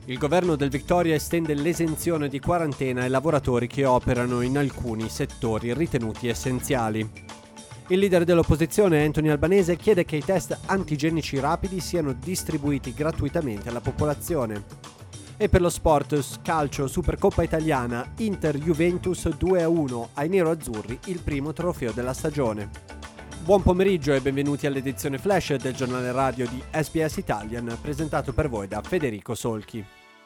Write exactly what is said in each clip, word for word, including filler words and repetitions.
Il governo del Victoria estende l'esenzione di quarantena ai lavoratori che operano in alcuni settori ritenuti essenziali. Il leader dell'opposizione, Anthony Albanese, chiede che i test antigenici rapidi siano distribuiti gratuitamente alla popolazione. E per lo sport, calcio, Supercoppa italiana, Inter-Juventus due a uno ai nero-azzurri, il primo trofeo della stagione. Buon pomeriggio e benvenuti all'edizione flash del giornale radio di S B S Italian, presentato per voi da Federico Solchi.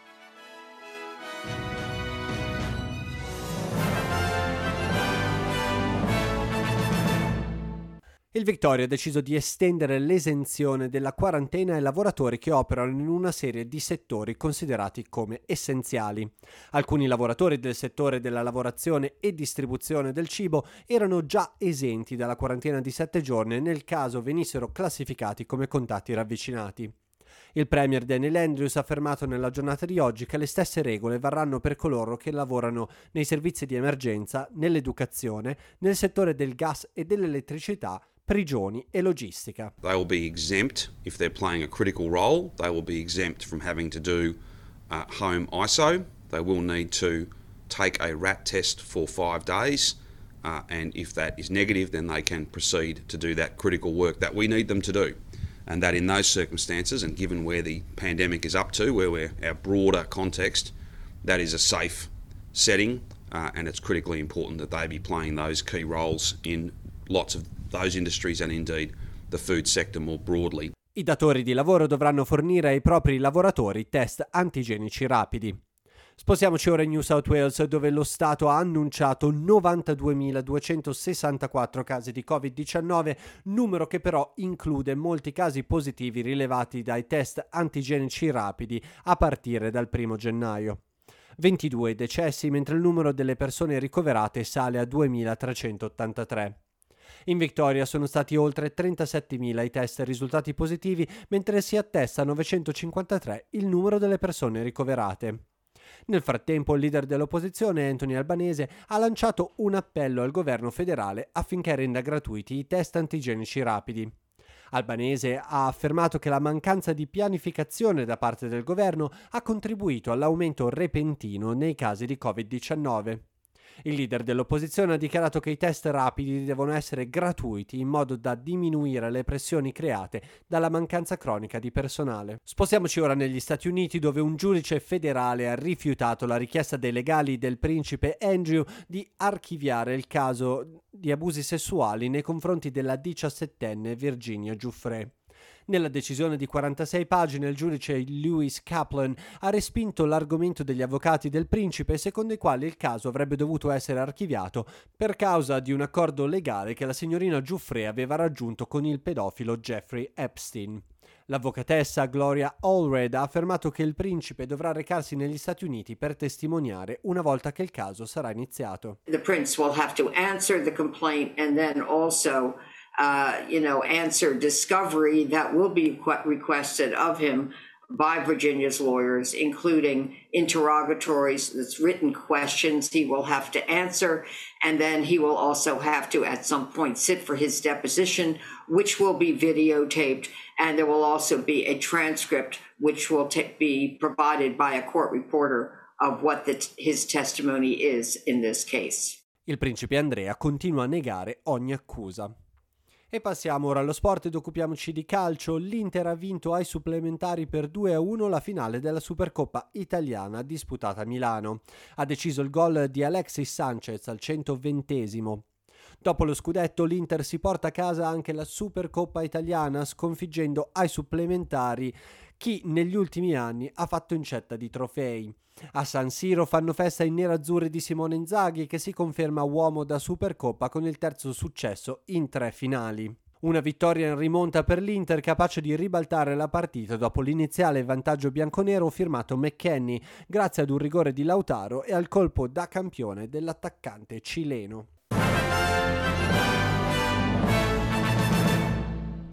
Il Victoria ha deciso di estendere l'esenzione della quarantena ai lavoratori che operano in una serie di settori considerati come essenziali. Alcuni lavoratori del settore della lavorazione e distribuzione del cibo erano già esenti dalla quarantena di sette giorni nel caso venissero classificati come contatti ravvicinati. Il premier Daniel Andrews ha affermato nella giornata di oggi che le stesse regole varranno per coloro che lavorano nei servizi di emergenza, nell'educazione, nel settore del gas e dell'elettricità, prigioni e logistica. They will be exempt if they're playing a critical role. They will be exempt from having to do uh, home I S O. They will need to take a rat test for five days. Uh, and if that is negative, then they can proceed to do that critical work that we need them to do. And that in those circumstances, and given where the pandemic is up to, where we're our broader context, that is a safe setting, uh, and it's critically important that they be playing those key roles in lots of those industries and indeed the food sector more broadly. I datori di lavoro dovranno fornire ai propri lavoratori test antigenici rapidi. Spostiamoci ora in New South Wales, dove lo Stato ha annunciato novantaduemiladuecentosessantaquattro casi di covid diciannove, numero che però include molti casi positivi rilevati dai test antigenici rapidi a partire dal primo gennaio. ventidue decessi, mentre il numero delle persone ricoverate sale a duemilatrecentottantatré. In Victoria sono stati oltre trentasettemila i test risultati positivi, mentre si attesta a novecentocinquantatré il numero delle persone ricoverate. Nel frattempo, il leader dell'opposizione, Anthony Albanese, ha lanciato un appello al governo federale affinché renda gratuiti i test antigenici rapidi. Albanese ha affermato che la mancanza di pianificazione da parte del governo ha contribuito all'aumento repentino nei casi di covid diciannove. Il leader dell'opposizione ha dichiarato che i test rapidi devono essere gratuiti in modo da diminuire le pressioni create dalla mancanza cronica di personale. Spostiamoci ora negli Stati Uniti, dove un giudice federale ha rifiutato la richiesta dei legali del principe Andrew di archiviare il caso di abusi sessuali nei confronti della diciassettenne Virginia Giuffre. Nella decisione di quarantasei pagine, il giudice Lewis Kaplan ha respinto l'argomento degli avvocati del principe, secondo i quali il caso avrebbe dovuto essere archiviato per causa di un accordo legale che la signorina Giuffre aveva raggiunto con il pedofilo Jeffrey Epstein. L'avvocatessa Gloria Allred ha affermato che il principe dovrà recarsi negli Stati Uniti per testimoniare una volta che il caso sarà iniziato. The prince will have to answer the complaint and then also Uh, you know, answer discovery that will be requested of him by Virginia's lawyers, including interrogatories, that's written questions he will have to answer, and then he will also have to at some point sit for his deposition, which will be videotaped, and there will also be a transcript which will t- be provided by a court reporter of what the t- his testimony is in this case. Il principe Andrea continua a negare ogni accusa. E passiamo ora allo sport ed occupiamoci di calcio. L'Inter ha vinto ai supplementari per due a uno la finale della Supercoppa italiana disputata a Milano. Ha deciso il gol di Alexis Sanchez al centoventesimo. Dopo lo scudetto, l'Inter si porta a casa anche la Supercoppa italiana, sconfiggendo ai supplementari chi negli ultimi anni ha fatto incetta di trofei. A San Siro fanno festa i nerazzurri di Simone Inzaghi, che si conferma uomo da Supercoppa con il terzo successo in tre finali. Una vittoria in rimonta per l'Inter, capace di ribaltare la partita dopo l'iniziale vantaggio bianconero firmato McKennie, grazie ad un rigore di Lautaro e al colpo da campione dell'attaccante cileno.